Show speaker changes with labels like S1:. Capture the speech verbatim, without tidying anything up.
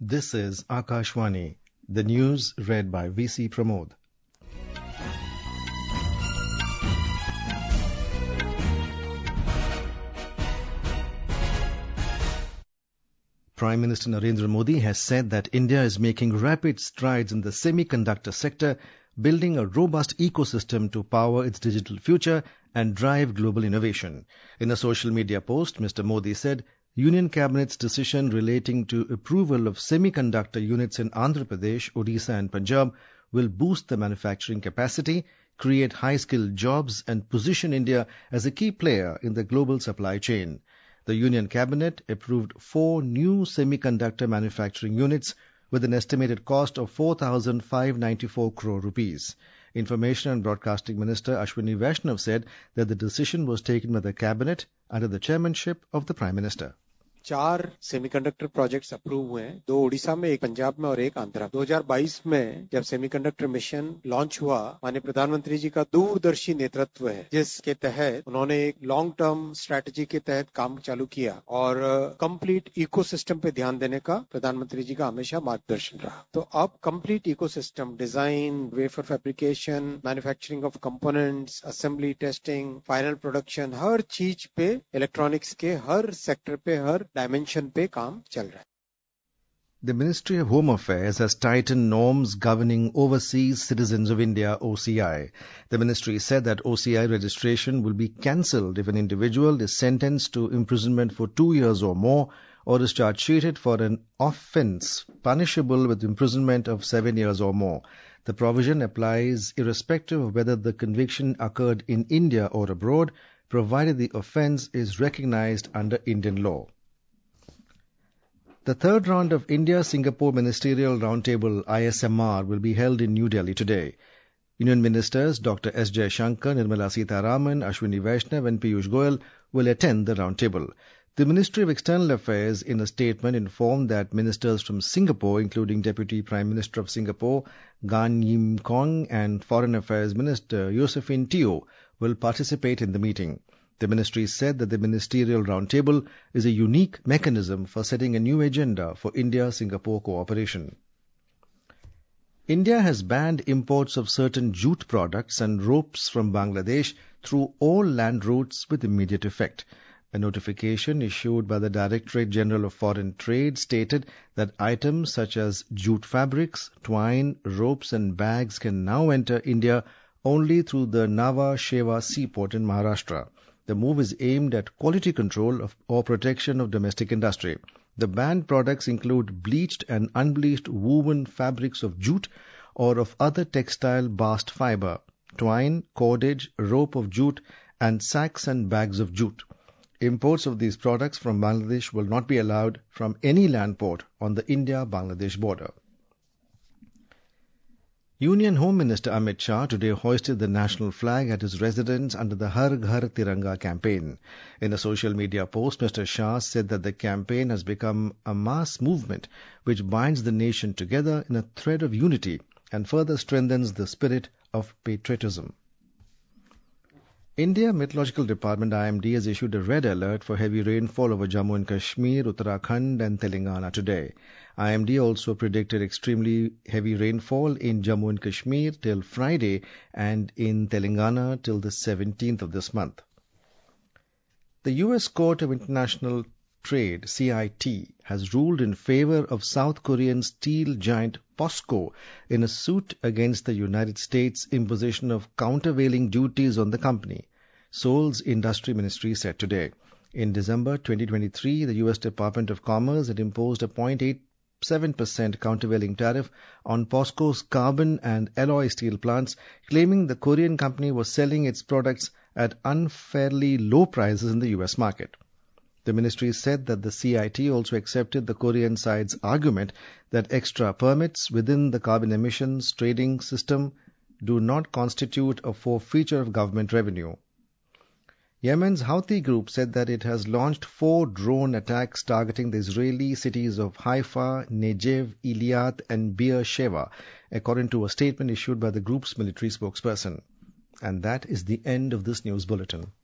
S1: This is Akashvani. The news read by V C Pramod. Prime Minister Narendra Modi has said that India is making rapid strides in the semiconductor sector, building a robust ecosystem to power its digital future and drive global innovation. In a social media post, Mister Modi said, Union Cabinet's decision relating to approval of semiconductor units in Andhra Pradesh, Odisha and Punjab will boost the manufacturing capacity, create high-skilled jobs and position India as a key player in the global supply chain. The Union Cabinet approved four new semiconductor manufacturing units with an estimated cost of four thousand five hundred ninety-four crore rupees. Information and Broadcasting Minister Ashwini Vaishnav said that the decision was taken by the Cabinet under the chairmanship of the Prime Minister.
S2: चार semiconductor projects approve हुए हैं, दो ओडिशा में, एक पंजाब में और एक आंध्रा। दो हज़ार बाईस में जब सेमीकंडक्टर मिशन लॉन्च हुआ, माननीय प्रधानमंत्री जी का दूरदर्शी नेतृत्व है, जिसके तहत उन्होंने एक लॉन्ग टर्म स्ट्रैटेजी के तहत काम चालू किया और कंप्लीट इकोसिस्टम पे ध्यान देने का प्रधानमंत्री जी का हमेशा मार्गदर्शन रहा। तो अब complete ecosystem, design, wafer fabrication, manufacturing of components, assembly, testing, final production, हर चीज पे, इलेक्ट्रॉनिक्स के हर सेक्टर पे, हर डायमेंशन पे काम चल रहा है।
S1: The Ministry of Home Affairs has tightened norms governing Overseas Citizens of India O C I. The ministry said that O C I registration will be cancelled if an individual is sentenced to imprisonment for two years or more or is charge sheeted for an offence punishable with imprisonment of seven years or more. The provision applies irrespective of whether the conviction occurred in India or abroad, provided the offence is recognised under Indian law. The third round of India-Singapore Ministerial Roundtable I S M R will be held in New Delhi today. Union Ministers Doctor S. Jaishankar, Nirmala Sitharaman, Ashwini Vaishnav and Piyush Goyal will attend the roundtable. The Ministry of External Affairs in a statement informed that ministers from Singapore, including Deputy Prime Minister of Singapore Gan Yim Kong and Foreign Affairs Minister Josephine Teo, will participate in the meeting. The ministry said that the Ministerial Roundtable is a unique mechanism for setting a new agenda for India-Singapore cooperation. India has banned imports of certain jute products and ropes from Bangladesh through all land routes with immediate effect. A notification issued by the Directorate General of Foreign Trade stated that items such as jute fabrics, twine, ropes and bags can now enter India only through the Nhava Sheva seaport in Maharashtra. The move is aimed at quality control of, or protection of domestic industry. The banned products include bleached and unbleached woven fabrics of jute or of other textile bast fiber, twine, cordage, rope of jute, and sacks and bags of jute. Imports of these products from Bangladesh will not be allowed from any land port on the India-Bangladesh border. Union Home Minister Amit Shah today hoisted the national flag at his residence under the Har Ghar Tiranga campaign. In a social media post, Mister Shah said that the campaign has become a mass movement which binds the nation together in a thread of unity and further strengthens the spirit of patriotism. India Meteorological Department I M D has issued a red alert for heavy rainfall over Jammu and Kashmir, Uttarakhand and Telangana today. I M D also predicted extremely heavy rainfall in Jammu and Kashmir till Friday and in Telangana till the seventeenth of this month. The U S Court of International Trade, C I T, has ruled in favor of South Korean steel giant POSCO in a suit against the United States' imposition of countervailing duties on the company, Seoul's Industry Ministry said today. In December twenty twenty-three, the U S Department of Commerce had imposed a zero point eight seven percent countervailing tariff on POSCO's carbon and alloy steel plants, claiming the Korean company was selling its products at unfairly low prices in the U S market. The ministry said that the C I T also accepted the Korean side's argument that extra permits within the carbon emissions trading system do not constitute a forfeiture of government revenue. Yemen's Houthi group said that it has launched four drone attacks targeting the Israeli cities of Haifa, Negev, Eilat and Beer Sheva, according to a statement issued by the group's military spokesperson. And that is the end of this news bulletin.